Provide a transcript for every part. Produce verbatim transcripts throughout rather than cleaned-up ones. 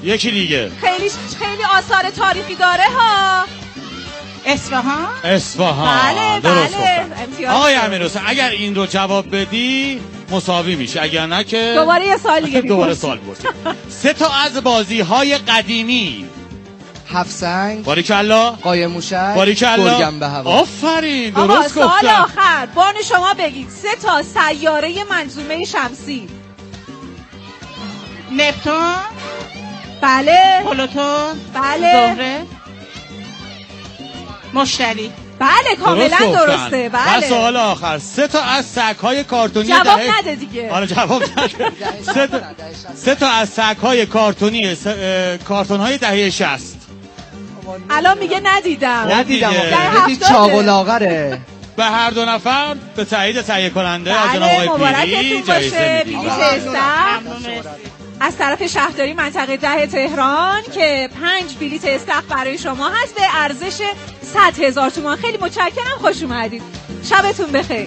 یکی دیگه خیلی خیلی آثار تاریخی داره ها. اصفهان. اصفهان. بله درست بله. آقای امیرحسین اگر این رو جواب بدی مساوی میشه، اگر نه که دوباره یه سال دیگه دوباره سوال بپرسید. سه تا از بازی‌های قدیمی. هفسنگ، باریکالله، قایم موشک، باریکالله، گرگم به هوا. آفرین درست گفتم. آقا سوال آخر بان شما بگید سه تا سیاره منظومه شمسی. نپتون. بله. پلوتون. بله. زهره. مشتری. بله کاملا درست درسته. بله. و سوال آخر سه تا از سگ‌های کارتونی جواب دهه نده دیگه. آره جواب نده. سه تا سه تا از سگ‌های کارتونی س... کارتون‌های دهه شصت. الان میگه ندیدم. ندیدم. بدید چاق و لاغره. به هر دو نفر به تایید تهیه کننده از جناب بله آقای پیری جایزه میدیم. بلیط استخر از طرف شهرداری منطقه ده تهران که پنج بلیط استخر برای شما هست به ارزش صد هزار تومان. خیلی متشکرم، خوش اومدید. شبتون بخیر.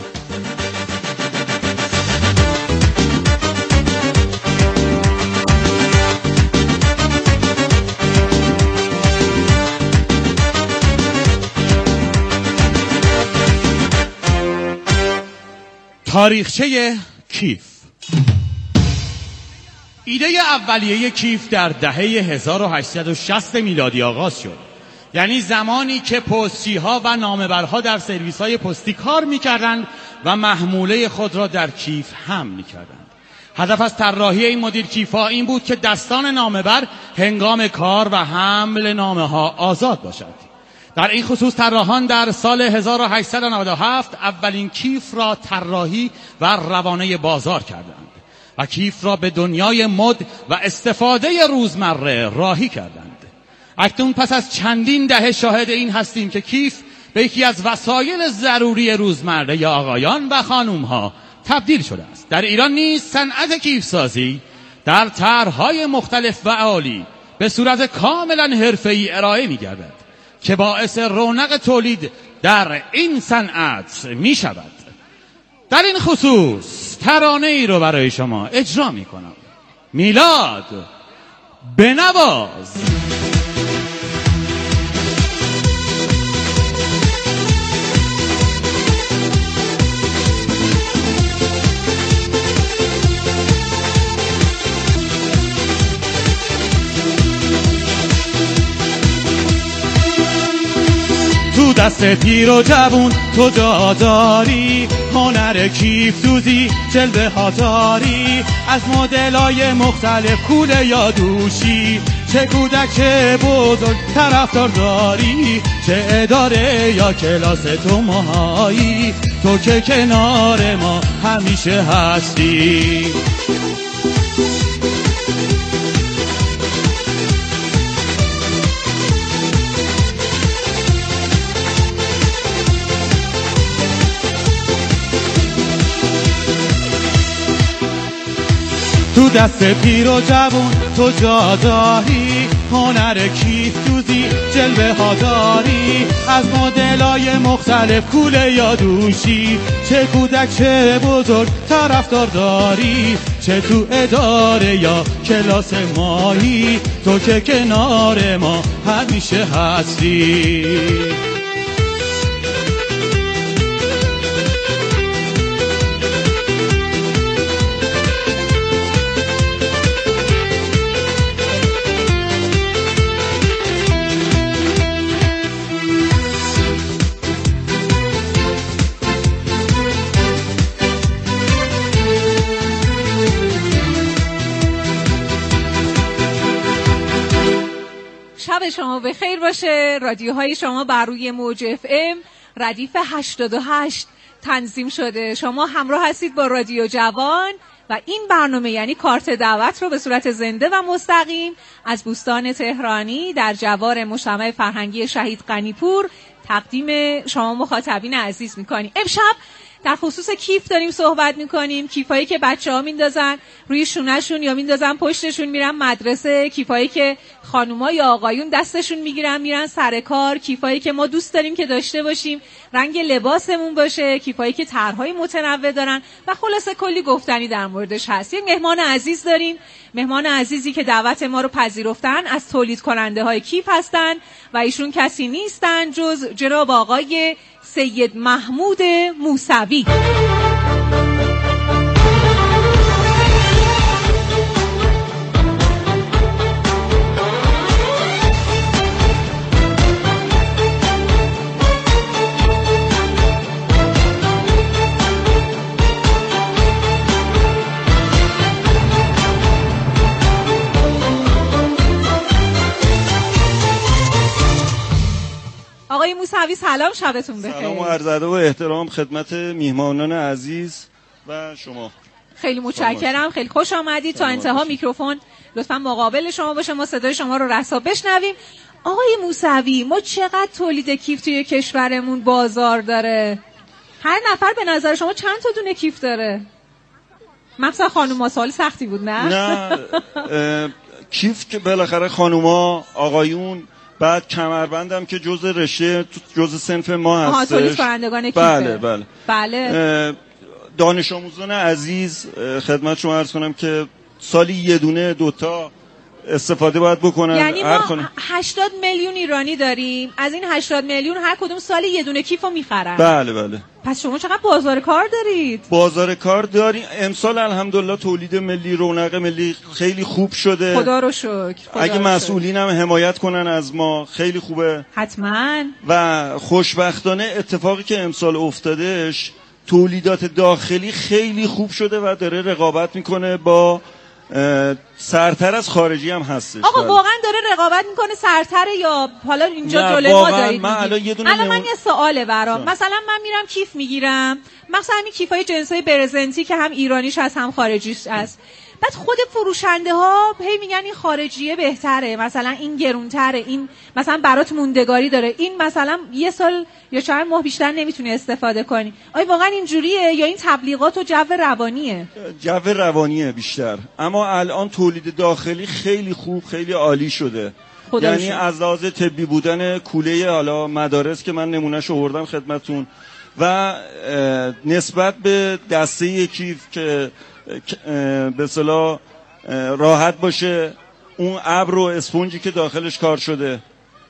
تاریخچه کیف. ایده اولیه کیف در دهه هزار و هشتصد و شصت میلادی آغاز شد. یعنی زمانی که پستچی‌ها و نامه‌برها در سرویس‌های پستی کار می‌کردند و محموله خود را در کیف حمل می‌کردند. هدف از طراحی این مدیر کیف‌ها این بود که دستان نامه‌بر هنگام کار و حمل نامه‌ها آزاد باشد. در این خصوص طراحان در سال هزار و هشتصد و نود و هفت اولین کیف را طراحی و روانه بازار کردند و کیف را به دنیای مد و استفاده روزمره راهی کردند. اکنون پس از چندین دهه شاهد این هستیم که کیف به یکی از وسایل ضروری روزمره یا آقایان و خانومها تبدیل شده است. در ایران نیز صنعت کیف سازی در طرح‌های مختلف و عالی به صورت کاملا حرفه‌ای ارائه می‌گردد که باعث رونق تولید در این صنعت می شود. در این خصوص ترانه ای رو برای شما اجرا می کنم. میلاد بنواز. تو دست پیر و جوون تو جا داری، هنر کیف دوزی جلوه ها داری، از مدلای مختلف کوله یا دوشی، چه کودک چه بزرگ طرفدار داری، چه اداره یا کلاس تو ماهایی، تو که کنار ما همیشه هستی. تو دست پیر و جوون تو جا داری، هنر کیف دوزی جلوه ها داری، از مدلای مختلف کوله یا دوشی، چه کودک چه بزرگ طرفدار داری، چه تو اداره یا کلاس مایی، تو که کنار ما همیشه هستی. شب شما به خیر باشه. رادیوهای شما بر روی موج اف ام ردیف هشتاد و هشت تنظیم شده. شما همراه هستید با رادیو جوان و این برنامه یعنی کارت دعوت رو به صورت زنده و مستقیم از بوستان تهرانی در جوار مجتمع فرهنگی شهید غنیپور تقدیم شما مخاطبین عزیز می‌کنیم. امشب در خصوص کیف داریم صحبت میکنیم. کیفایی که بچه‌ها میندازن روی شونهشون یا میندازن پشتشون میرن مدرسه، کیفایی که خانوما یا آقایون دستشون میگیرن میرن سر کار، کیفایی که ما دوست داریم که داشته باشیم رنگ لباسمون باشه، کیفایی که طرحهای متنوع دارن و خلاصه کلی گفتنی در موردش هست. یک مهمان عزیز داریم، مهمان عزیزی که دعوت ما رو پذیرفتن، از تولید کننده های کیف هستن و ایشون کسی نیستن جز جناب آقای سید محمود موسوی. آقای موسوی سلام، شبتون بخیر. سلام و عرض ادب و احترام خدمت میهمانان عزیز و شما. خیلی متشکرم، خیلی خوش آمدید. تا انتها میکروفون لطفا مقابل شما باشه، ما صدای شما رو رسا بشنویم. آقای موسوی، ما چقدر تولید کیف توی کشورمون بازار داره؟ هر نفر به نظر شما چند تا دونه کیف داره؟ مثلا خانوما سوال سختی بود نه؟ نه کیف که بالاخره خانوما، آقایون، بعد کمربندم که جز رشته جز صنف ما هستش. آها، تولید کنندگان کیفه. بله بله بله. دانش آموزان عزیز خدمت شما عرض کنم که سالی یه دونه دوتا استفاده باید بکنن. یعنی ما هشتاد میلیون ایرانی داریم، از این هشتاد میلیون هر کدوم سالی یه دونه کیفو میخرن. بله بله. پس شما چقدر بازار کار دارید؟ بازار کار داریم. امسال الحمدلله تولید ملی، رونق ملی خیلی خوب شده. خدا رو شکر. خدا اگه رو مسئولین هم حمایت کنن از ما خیلی خوبه. حتما. و خوشبختانه اتفاقی که امسال افتادهش تولیدات داخلی خیلی خوب شده و داره رقابت میکنه با سرتر از خارجی هم هستش. آقا واقعا داره رقابت میکنه سرتر یا حالا اینجا جلوی ما دارید؟ من الان یه دونه الان من یه سواله برام. مثلا من میرم کیف میگیرم، مثلا این کیفای جنسای برزنتی که هم ایرانیش هست هم خارجیش هست، بعد خود فروشنده ها هی میگن این خارجیه بهتره، مثلا این گرونتره، این مثلا برات موندگاری داره، این مثلا یه سال یا چند ماه بیشتر نمیتونی استفاده کنی. آیا واقعا اینجوریه یا این تبلیغات و جو روانیه؟ جو روانیه بیشتر، اما الان تولید داخلی خیلی خوب، خیلی عالی شده. یعنی از لحاظ طبی بودن کوله حالا مدارس که من نمونهشو آوردم خدمتتون و نسبت به دسته کیف که به اصطلاح راحت باشه، اون ابر و اسپنجی که داخلش کار شده.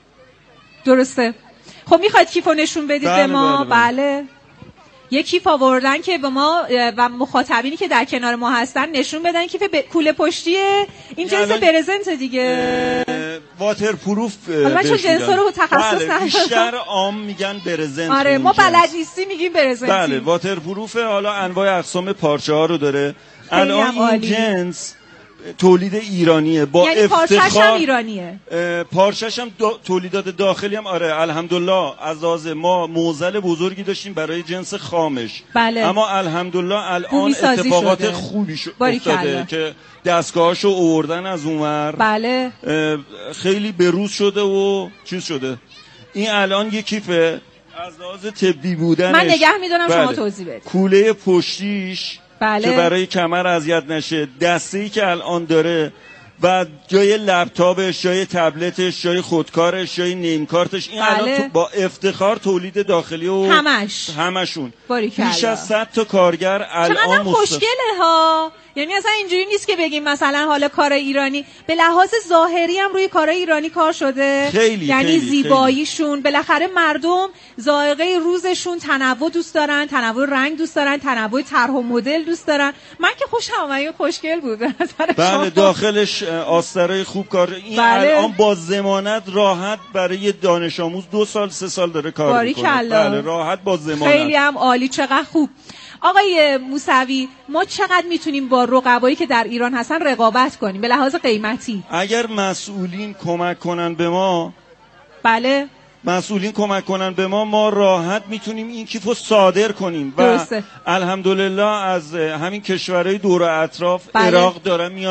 درسته. خب میخواید کیفو نشون بدید بله به ما؟ بله, بله. بله. یک کیف آوردن که به ما و مخاطبینی که در کنار ما هستن نشون بدن کیف ب... کوله پشتیه، این جنس برزنت دیگه، واتر پروف. من چون جنس رو تخصص بله. ندارم، بیشتر عام میگن برزنت. آره ما بلد نیستیم میگیم برزنت. بله واتر پروف، حالا انواع اقسام پارچه ها رو داره. الان این جنس تولید ایرانیه با یعنی افتخار. پارچه‌ش هم ایرانیه؟ پارچه‌ش هم دا... تولیدات داخلی هم آره الحمدلله. از لحاظ ما موزل بزرگی داشتیم برای جنس خامش. بله. اما الحمدلله الان اتفاقات شده. خوبی شد افتاده که دستگاهاشو آوردن از اونور. بله. خیلی بروز شده و چیز شده. این الان یه کیفه از لحاظ طبی بودنش. من نگه می‌دارم. بله. شما توضیح بدید. کوله پشتیش بله. که برای کمر اذیت نشه، دسته‌ای که الان داره و جای لپتاپش، جای تبلتش، جای خودکارش، جای نیم کارتش، این بله. الان با افتخار تولید داخلی و همش همشون باریکلا. بیش از صد تا کارگر الان مستف... خوشگله ها. یعنی اصلا اینجوری نیست که بگیم مثلا حالا کار ایرانی، به لحاظ ظاهری هم روی کارهای ایرانی کار شده. خیلی یعنی خیلی زیباییشون خیلی. بالاخره مردم ذائقه روزشون تنوع دوست دارن، تنوع رنگ دوست دارن، تنوع طرح و مدل دوست دارن. من که خوشم اومد، خوشگل بود به نظر شما. بله داخلش آسترای خوب کار. این بله. الان با ضمانت راحت برای دانش آموز دو سال سه سال داره کار میکنه. بله راحت با ضمانت. خیلی هم عالی، چقدر خوب. آقای موسوی، ما چقدر میتونیم با رقبایی که در ایران هستن رقابت کنیم به لحاظ قیمتی؟ اگر مسئولین کمک کنن به ما، بله مسئولین کمک کنن به ما، ما راحت میتونیم این کیفو صادر کنیم و درسته. الحمدلله از همین کشورهای دور و اطراف، بله. عراق دارن میان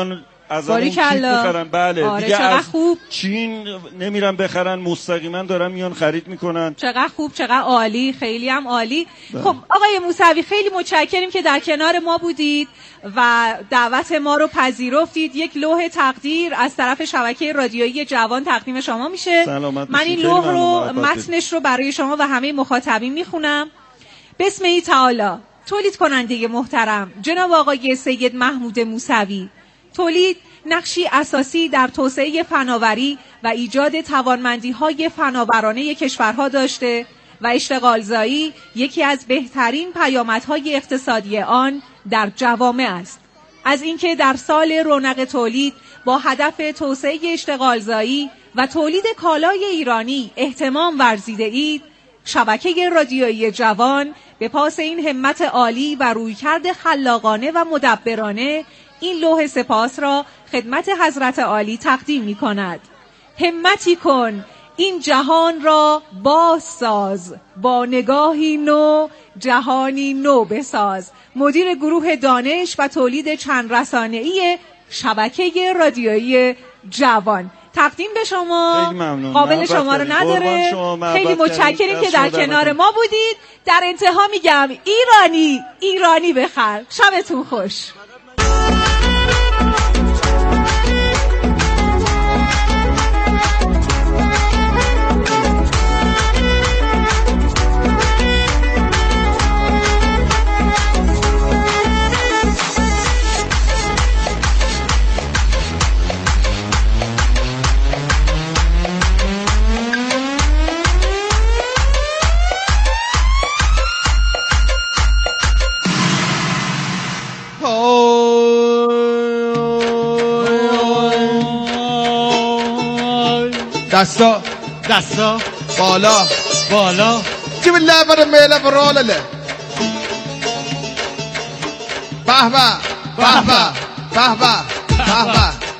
از اون کیف میخرن. بله آره دیگه چقدر از خوب. چین نمیرن بخرن، مستقیما دارن میان خرید میکنن. چقدر خوب، چقدر عالی، خیلی هم عالی. بله. خب آقای موسوی خیلی متشکریم که در کنار ما بودید و دعوت ما رو پذیرفتید. یک لوح تقدیر از طرف شبکه رادیویی جوان تقدیم شما میشه. من این لوح رو متنش رو برای شما و همه مخاطبین میخونم. بسم تعالی. تولید کننده محترم جناب آقای سید محمود موسوی. تولید نقشی اساسی در توسعه فناوری و ایجاد توانمندی‌های فناورانه کشورها داشته و اشتغالزایی یکی از بهترین پیامدهای اقتصادی آن در جوامع است. از اینکه در سال رونق تولید با هدف توسعه اشتغالزایی و تولید کالای ایرانی اهتمام ورزیده اید، شبکه رادیویی جوان به پاس این همت عالی و رویکرد خلاقانه و مدبرانه این لوح سپاس را خدمت حضرت عالی تقدیم می کند. همتی کن این جهان را باز ساز، با نگاهی نو جهانی نو بساز. مدیر گروه دانش و تولید چند رسانه‌ای شبکه رادیویی جوان. تقدیم به شما. قابل شما رو نداره. خیلی متشکریم که در کنار ما بودید. در انتها میگم ایرانی ایرانی بخر. شبتون خوش. دستا دستا بالا بالا جيب اللعبة رميلة برولة به به به به به به.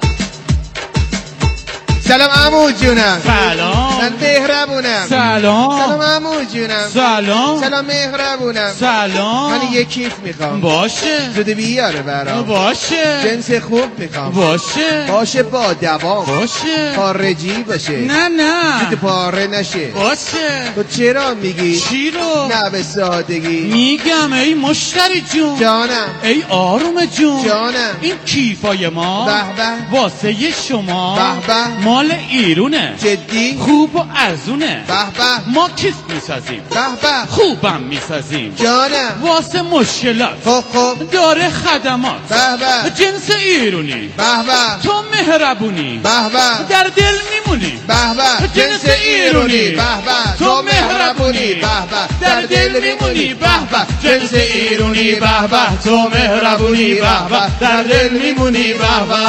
سلام عمو جونم. سلام. من مهربونم. سلام. سلام عمو جونم. سلام. سلام مهربونم. سلام. من یک کیف میخوام. باشه. زود بیاره برام. باشه. جنس خوب میخوام. باشه. باشه با دوام. باشه. خارجی باشه. نه نه. زود پاره نشه. باشه. تو چرا میگی؟ چی رو؟ نه به سادگی. میگم ای مشتری جون. جانم. ای آروم جون. جانم. این کیفای ما به به. واسه شما به به. مال ایرونه. جدی؟ خوب و ارزونه. به به. ما کیف میسازیم. به به. خوبم میسازیم. جانم. واسه مشکلات خب خب. داره خدمات. به به. جنس ایرونی. به به. تو مهربونی. به به. در دل میمونی. به به. جنس ایرونی. به به. تو مهربونی. به به. در دل میمونی. به به. جنس ایرونی. به به. تو مهربونی. به به. در دل میمونی. به به.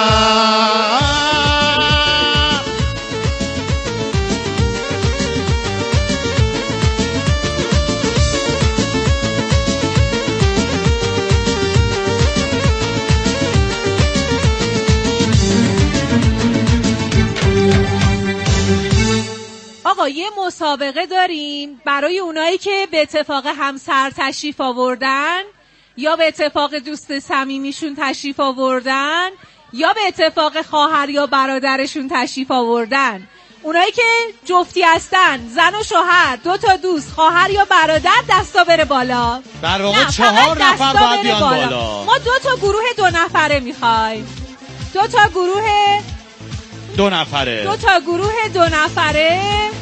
آقا یه مسابقه داریم برای اونایی که به اتفاق همسر تشریف آوردن یا به اتفاق دوست صمیمیشون تشریف آوردن یا به اتفاق خواهر یا برادرشون تشریف آوردن. اونایی که جفتی هستن، زن و شوهر، دو تا دوست، خواهر یا برادر، دستا بره بالا. در واقع چهار نفر باید بیان بالا. بالا. ما دو تا گروه دو نفره میخوایم. دو تا گروه دو نفره. دو تا گروه دو نفره.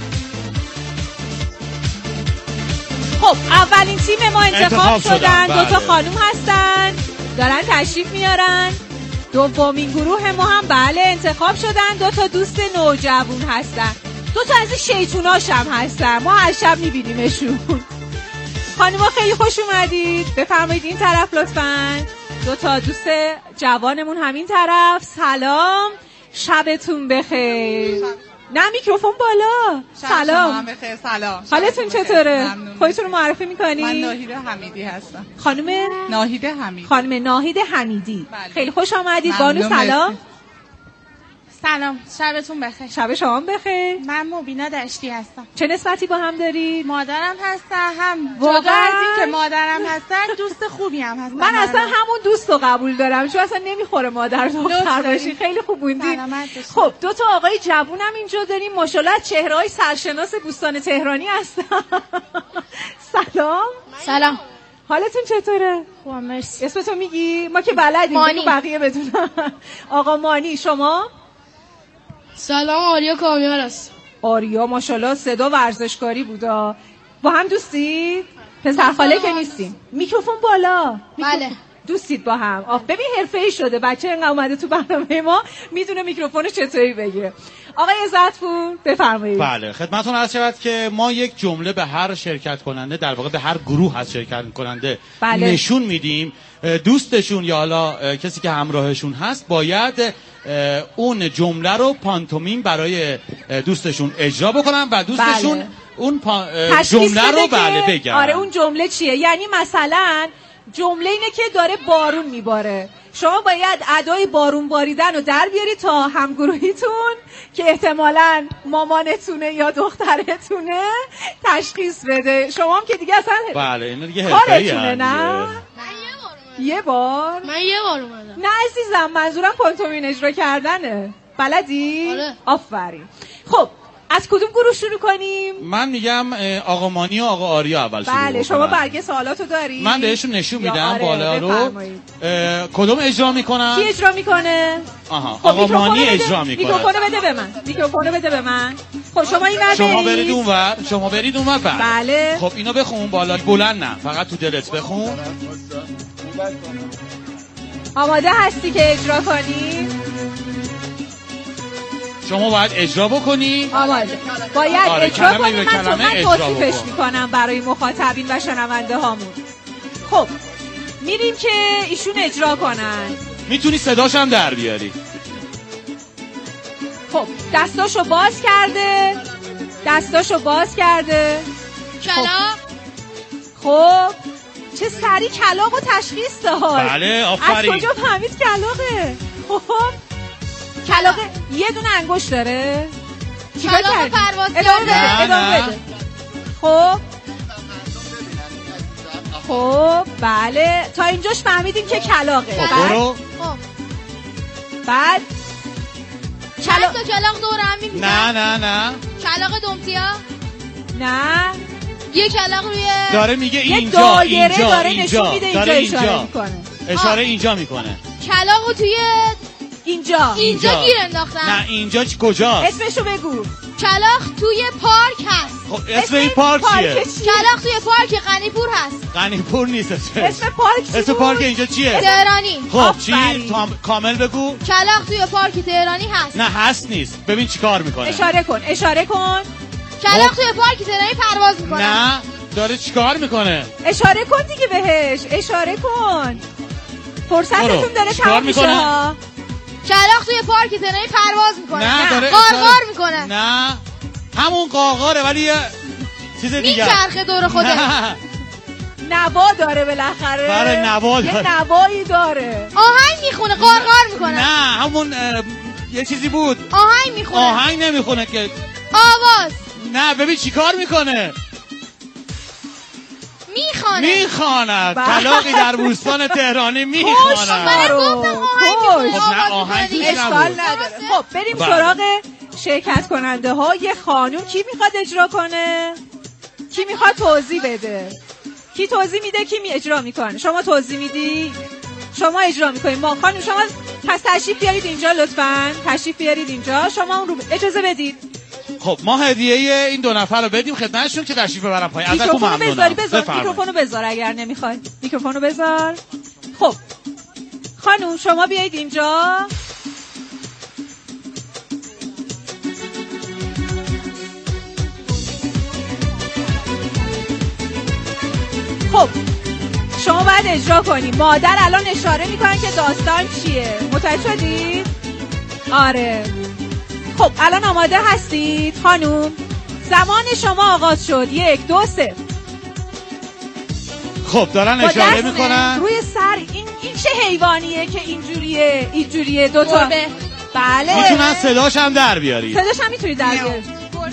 خب اولین تیم ما انتخاب, انتخاب شدن. دو تا خانوم هستن دارن تشریف میارن. دومین گروه ما هم بله انتخاب شدن. دو تا دوست نوجوان هستن. دو تا از این شیطوناش هم هستن. ما هر شب میبینیمشون. خانوما خیلی خوش اومدید. بفرمایید این طرف لطفاً. دو تا دوست جوانمون همین طرف. سلام، شبتون بخیر. نه میکروفون بالا. سلام. بخیر. سلام. حالتون چطوره؟ خودتون رو معرفی میکنی؟ من ناهید حمیدی هستم. خانم ناهید حمیدی. خانم ناهید حمیدی. بله. خیلی خوش آمدید. بانو سلام. سلام، شبتون بخیر. شب شما بخیر. من مبینا دشتی هستم. چه نسبتی با هم دارید؟ مادرم هستن، هم واقعا جدا از این که مادرم هستن دوست خوبی هم هستن. من اصلا همون دوست رو قبول دارم، چون اصلا نمیخوره مادر دختر باشی. خیلی خوب بودین. خب دو تا آقای جوونم اینجا داریم، ماشاءالله چهره‌های سرشناس بوستان تهرانی هستن. سلام. سلام. حالتون چطوره؟ خوبم مرسی. اسمتو میگی؟ ما که بلدیم. مانی. بقیه بدونن. آقا مانی، شما؟ سلام، آریا کامیار است. آریا ماشاءالله صدا ورزشکاری بودا. با هم دوستید؟ پسر خاله که نیستیم. میکروفون بالا. بله. دوستید با هم. آف ببین حرفه‌ای شده بچه، اینقدر اومده تو برنامه ما میدونه میکروفونو چطوری بگیره. آقای عزت‌پور بفرمایید. بله خدمتتون عرض شود که ما یک جمله به هر شرکت کننده، در واقع به هر گروه از شرکت کننده بله. نشون میدیم. دوستشون یا حالا کسی که همراهشون هست باید اون جمله رو پانتومیم برای دوستشون اجرا بکنن و دوستشون بله. اون پا... جمله رو بله بگن. آره اون جمله چیه؟ یعنی مثلا جمله اینه که داره بارون میباره، شما باید ادای بارون باریدن رو در بیاری تا همگروهیتون که احتمالاً مامانتونه یا دخترتونه تشخیص بده. شما هم که دیگه اصلا بله اینا دیگه حرفه‌ای کارتونه. نه یه بار من یه بار اومدم. نه عزیزم، منظورم پانتومین اجرا کردنه. بلدی؟ آره. آفرین. خب از کدوم گروه شروع کنیم؟ من میگم آقا مانی و آقا آریا اول شروع بله. شما بکنن. برگه سوالاتو داری؟ من بهشون نشون میدم. آره. بالا رو کدوم اجرا میکنن؟ کی اجرا میکنه؟ آها خب آقا مانی بده. اجرا میکنه. میکروفونو بده به من. میکروفونو بده به من. خب شما این ور شما برید اونور. شما برید اونور. بله. بله. خب اینو بخون بالا، بلند نه، فقط تو دلت بخون. آماده هستی که اجرا کنی؟ شما باید اجرا بکنی. آماده. باید آره، اجرا کلمه کنی. به من تو کلمه من اجرا توصیفش بکن. میکنم برای مخاطبین و شنونده هامون. خب میریم که ایشون اجرا کنن. میتونی صداش هم در بیاری. خب دستاشو باز کرده. دستاشو باز کرده. کلاغ. خب چه سری کلاغو تشخیص داد. بله آفرین. از کجا فهمید کلاغه؟ خب کلاغ یه دونه انگشت داره. کلاغ پرواز ادامه بده. نه، ادامه نه. بده. خب خب بله تا اینجاش فهمیدیم که کلاغه. خب بعد برو. خب بعد چند کلاغ تا کلاغ دور هم می‌پیچن؟ نه نه نه کلاغ دومتیا. نه یه کلاغ روی داره میگه یه اینجا دایره اینجا داره اینجا نشون میده، اینجا داره اشاره اینجا میکنه. اشاره اینجا میکنه. کلاغو توی اینجا اینجا گیر انداختن. نه اینجا چی کجاست؟ اسمشو بگو. کلاغ توی پارک هست. خب اسم این پارک چیه؟ کلاغ توی پارک غنیپور هست. غنیپور نیست اسمش. اسم پارک چی اسم بود؟ پارک اینجا چیه؟ تهرانی. خب چی؟ آفرین. تام- کامل بگو. کلاغ توی پارک تهرانی هست. نه هست نیست. ببین چیکار میکنه. اشاره کن اشاره کن کلاغ خب. توی پارک تهرانی پرواز میکنه. نه داره چیکار میکنه. اشاره کن دیگه بهش. اشاره کن. فرصتتون داره چیکار تمام میشه میکنه؟ ها. کلاغ توی پارک تهرانی پرواز میکنه. نه داره قارقار اشاره- میکنه. نه همون قاقاره ولی یه چیز دیگه. میچرخه دور خودش. نه نوا داره بالاخره. بله، نوا داره. یه نوایی داره. آهنگ میخونه، قارقار میکنه. نه همون اه، یه چیزی بود. آهنگ میخونه. آهنگ نمیخونه که. آواز نه ببین چیکار میکنه. میخوانه. میخواند. بله. کلاغی در بوستان تهرانی من میخواند. گفتم آهنگ میخونه. خوش. خب نه، آواز آهنگ می‌خونه توش دیگه. اشکال نبود. نداره. خب بریم بله. سراغ شرکت کننده ها. یه خانوم کی میخواد اجرا کنه؟ کی میخواد توضیح بده؟ کی توضیح میده؟ کی می اجرا میکنه؟ شما توضیح میدی؟ شما اجرا میکنید. ما خانم شما پس تشریف بیارید اینجا لطفاً. تشریف بیارید اینجا. شما اون رو اجازه بدید. خب ما هدیه این دو نفر رو بدیم خدمتشون که تشریف ببرن پایین. ازتون میکروفونو ممنونم. بذاری بذار. بفرمایید. میکروفونو بذار اگر نمیخوای. میکروفونو بذار. خب خانم شما بیایید اینجا. خب شما باید اجرا کنی. مادر الان اشاره میکنن که داستان چیه. متوجه شدید؟ آره. خب الان آماده هستید خانوم؟ زمان شما آغاز شد. یک دو سه. خب دارن با اشاره دست میکنن. روی سر. این این چه حیوانیه که اینجوریه اینجوریه دو تا گربه. بله میتونن صداش هم در بیاری. صداش هم میتونی در بیاری.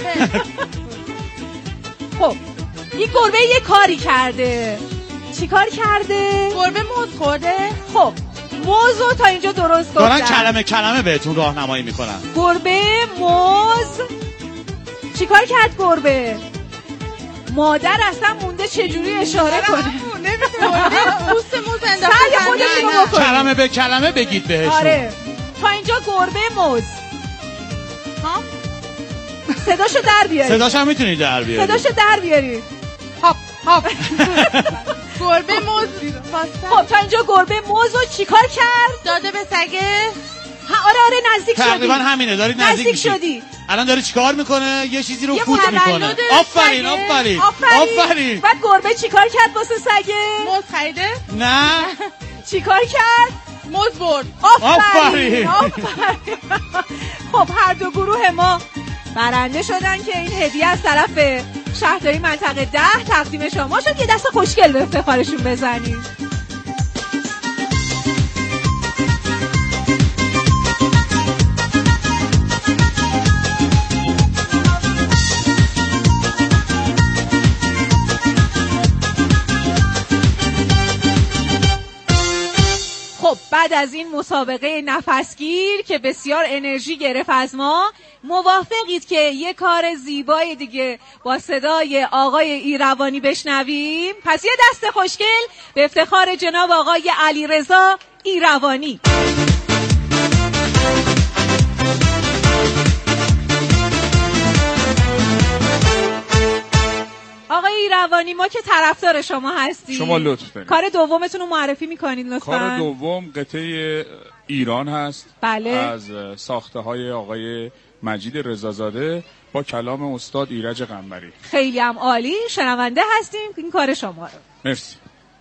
خب این گربه یه کاری کرده. چی کار کرده؟ گربه موز خورده. خب موزو تا اینجا درست گفتن. دارن کلمه کلمه بهتون راهنمایی میکنن. گربه موز چی کار کرد گربه؟ مادر اصلا مونده چجوری اشاره کنه. نمیدونه پوست موز انداخته. سعی خودتون رو بکنید. کلمه به کلمه بگید بهشون. آره تا اینجا گربه موز. ها صداشو در بیاری. صداش هم میتونی در بیاری. صداشو در بیاری. هاپ هاپ. گربه موز. خب تا اینجا گربه موز رو چیکار کرد؟ داده به سگه. ها آره آره نزدیک شدی. تقریبا همینه داری نزدیک, نزدیک میشی. شدی. الان داری چیکار میکنه؟ یه چیزی رو یه فوت میکنه. آفرین آفرین آفرین. بعد گربه چیکار کرد واسه سگه؟ موز خریده؟ نه. چیکار کرد؟ موز برد. آفرین آفرین. خب هر دو گروه ما برنده شدن که این هدیه از طرف شهرداری منطقه ده تقدیم شما شد. یه دست خوشگل به افتخارشون بزنیم. خب بعد از این مسابقه نفسگیر که بسیار انرژی گرفت از ما، موافقید که یه کار زیبای دیگه با صدای آقای ایروانی بشنویم؟ پس یه دست خوشگل به افتخار جناب آقای علیرضا ایروانی. آقای ایروانی ما که طرفدار شما هستیم، شما لطف دارید. کار دومتون رو معرفی میکنید لطفاً. کار دوم قطعه ایران هست. بله. از ساخته های آقای مجید رضازاده با کلام استاد ایرج قنبری. خیلی هم عالی. شنونده هستیم این کار شما رو. مرسی.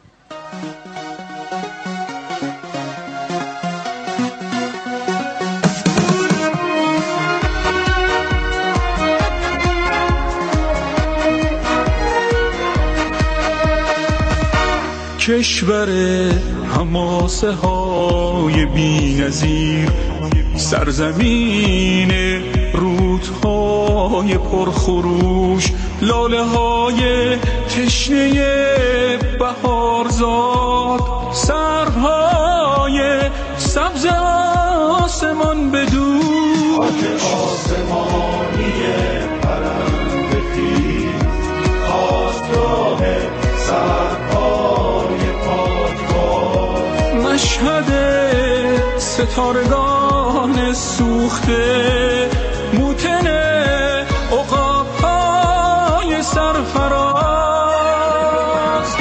کشور حماسه های بی نظیر، سرزمین رودهای پرخروش، لاله های تشنه بهارزاد، سرهای سبز آسمان بدون، آسمانی پرنده خیز، خواستگاه سرهای پاکباز، مشهد ستارگان سوخته، موتن عقاب‌های سرفراز.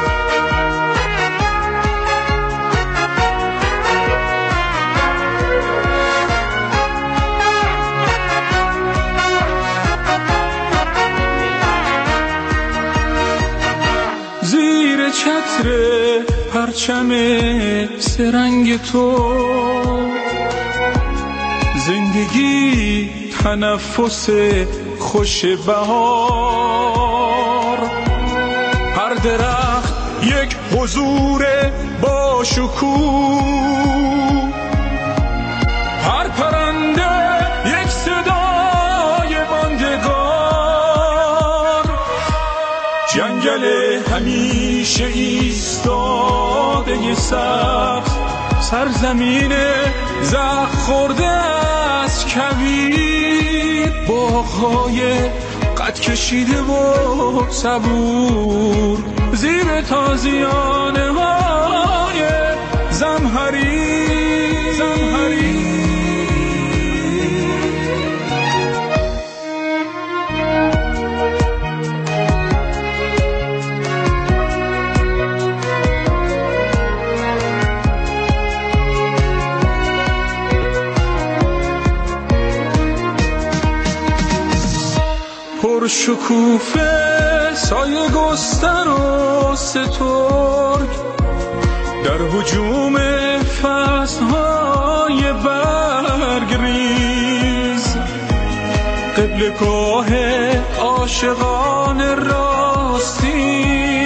زیر چتر پرچم سرنگ تو، زندگی تنفس خوش بهار، هر درخت یک حضور با شکوه، هر پرنده یک صدای ماندگار، جنگل همیشه ایستاده سبز، سرزمین زخم خورده از کویر، باغ‌های قد کشیده و صبور، زیر تازیانه های زمهری زمهری. پرشکوفه سایه گستر و سترگ، در هجوم فصلهای برگریز، قبلگاه عاشقان راستی،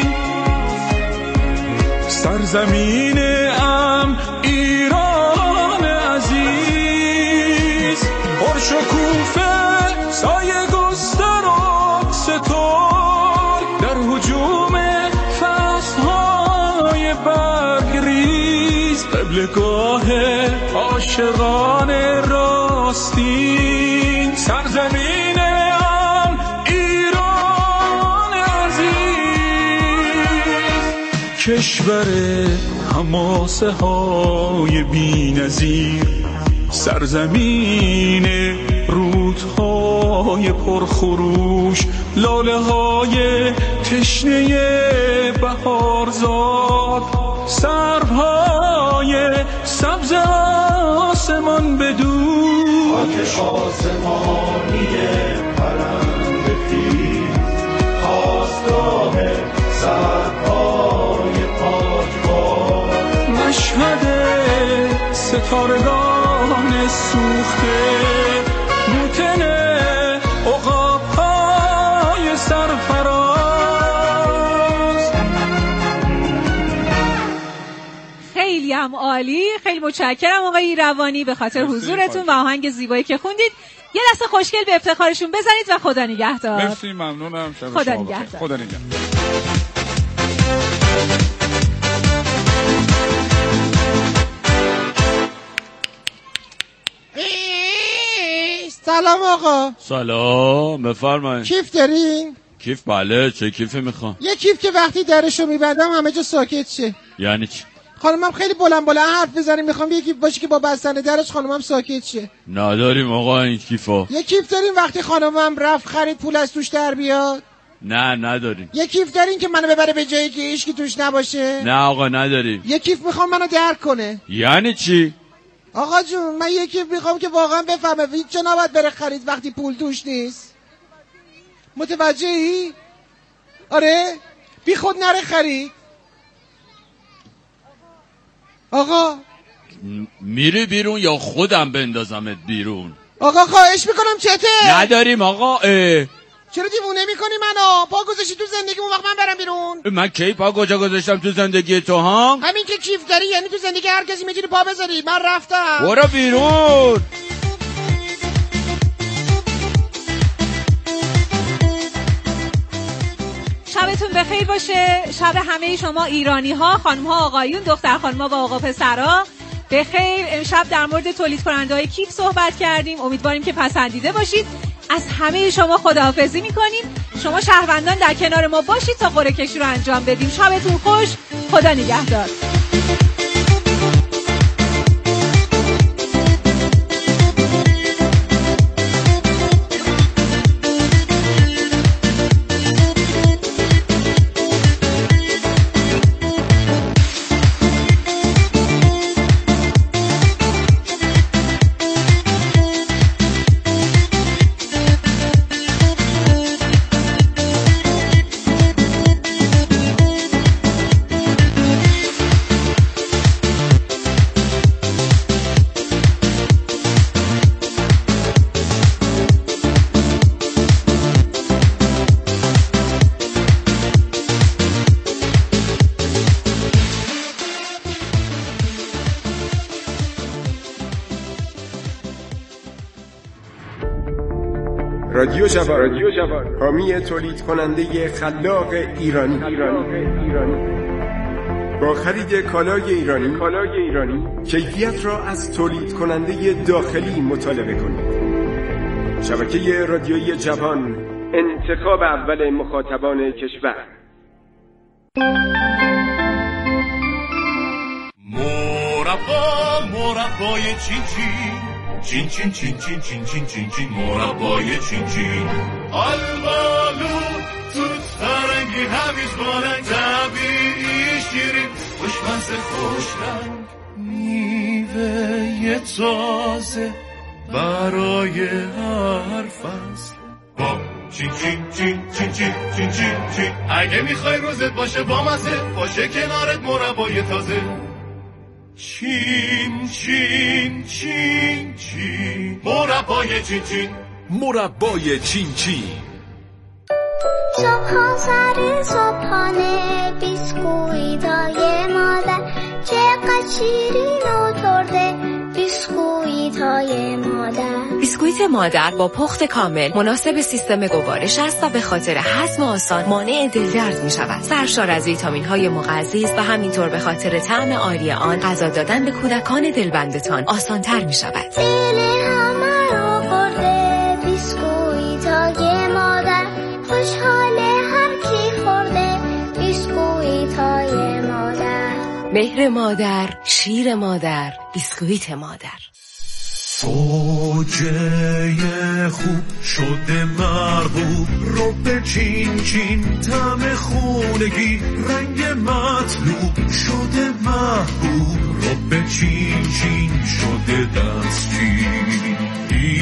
سرزمین ام ایران عزیز. عاشقان راستین، سرزمین آن ایران عزیز، کشور حماسه های بی نظیر، سرزمین رودهای پرخروش، لاله های تشنه بهارزاد، سرهای سبز آسمان بدون، خاک آسمانی پرنده خیز، خواستگاه سرهای پاکباز، مشهد ستارگان سوخته، نوتن عقاب‌های سرفراز. خیلی هم عالی، خیلی متشکرم آقای ایروانی به خاطر حضورتون و آهنگ زیبایی که خوندید. یه دست خوشگل به افتخارشون بزنید و خدا نگهدار. مرسی، ممنونم. خدا نگهدار. خدا نگهدار. سلام آقا. سلام، بفرمایید. کیف دارین؟ کیف؟ بله، چه کیفی میخوام؟ یه کیف که وقتی درشو میبندم همه جا ساکت شه. یعنی چی؟ خانمم خیلی بلند بلند حرف بزنیم، میخوام یه کیف باشه که با بستن درش خانمم ساکت شه. نداریم آقا این کیفا. یه کیف دارین وقتی خانمم رفت خرید پول از توش در بیاد؟ نه نداریم. یه کیف دارین که منو ببره به جایی که هیچکی توش نباشه؟ نه آقا نداریم. یه کیف میخوام منو درک کنه. یعنی چی؟ آقا جون من یکی میخوام که واقعا بفهمه هیچ جا نباید بره خرید وقتی پول توش نیست. متوجهی؟ آره؟ بی خود نره خرید. آقا میری بیرون یا خودم بندازمت بیرون؟ آقا خواهش میکنم چته؟ نداریم آقا. اه. چرا دیوونه میکنی منو؟ پا گذاشتی تو زندگی اون وقت من برم بیرون؟ من کی پا کجا گذاشتم تو زندگی تو ها؟ همین که کیف داری یعنی تو زندگی هر کسی میتونی پا بذاری. من رفتم. برو بیرون. شبتون بخیر باشه. شب همه شما ایرانی ها، خانم ها، آقایون، دختر خانم ها و آقا پسرا بخیر. امشب در مورد تولید کننده های کیف صحبت کردیم. امیدواریم که پسندیده باشید. از همه شما خداحافظی میکنیم. شما شهروندان در کنار ما باشید تا قرعه کشی رو انجام بدیم. شبتون خوش. خدا نگهدار. رادیو جوان، رادیو جوان، حامی تولید کننده خلاق ایرانی. ایرانی. ایرانی. با خرید کالای ایرانی، کالای ایرانی، کیفیت را از تولید کننده داخلی مطالبه کنید. شبکه رادیویی جوان، انتخاب اول مخاطبان کشور. مربا، مربای چین چین چین چین چین چین چین چین چین مربای چین چین آلبالو توت فرنگی هویج بارنگ طبیعی شیرین خوشمزه خوشرنگ میوه تازه برای هر فصل با چین چین چین چین چین چین چین چین اگه میخوای روزت باشه بامزه باشه کنارت مربای تازه چین چین چین چین مربای چین چین مربای چین چین صبح سر صبحانه بیسکویتای مادر چقدر شیرین و ترده بیسکویت های مادر. بیسکویت مادر با پخت کامل مناسب سیستم گوارش است و به خاطر هضم آسان مانع دلدرد می شود. سرشار از ویتامین های مغذی است و همینطور به خاطر طعم عالی آن غذا دادن به کودکان دلبندتان آسان تر می شود. دل همه رو برده بیسکویت های مادر، خوشحاله هر کی خورده بیسکویت های مادر. مهر مادر، شیر مادر، بیسکویت مادر. زوجه خوب شده مرغوب، رب چین چین طعم خونگی، رنگ مطلوب شده محبوب، رب چین چین شده دستگیر.